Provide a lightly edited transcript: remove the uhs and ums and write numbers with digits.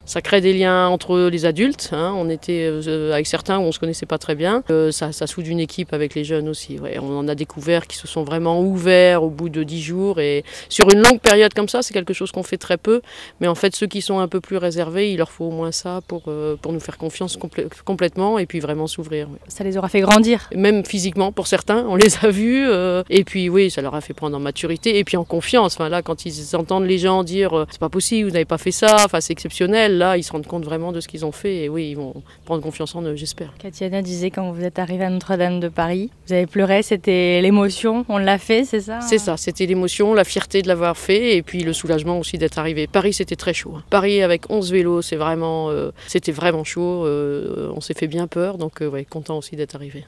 Ça crée des liens entre les adultes, hein. On était avec certains où on ne se connaissait pas très bien. Ça soude une équipe avec les jeunes aussi. Ouais. On en a découvert qui se sont vraiment ouverts au bout de 10 jours. Et sur une longue période comme ça, c'est quelque chose qu'on fait très peu. Mais en fait, ceux qui sont un peu plus réservés, il leur faut au moins ça pour nous faire confiance complètement et puis vraiment s'ouvrir. Ouais. Ça les aura fait grandir. Même physiquement pour certains, on les a vus. Et puis oui, ça leur a fait prendre en maturité et puis en confiance. Enfin, là, quand ils entendent les gens dire c'est pas possible, vous n'avez pas fait ça, enfin, c'est exceptionnel, là, ils se rendent compte vraiment de ce qu'ils ont fait et oui, ils vont prendre confiance en eux, j'espère. Katiana disait quand vous êtes arrivée à Notre-Dame de Paris, vous avez pleuré, c'était l'émotion, on l'a fait, c'est ça? C'est ça, c'était l'émotion, la fierté de l'avoir fait et puis le soulagement aussi d'être arrivé. Paris, c'était très chaud. Paris avec 11 vélos, c'était vraiment chaud, on s'est fait bien peur, donc ouais, content aussi d'être arrivé.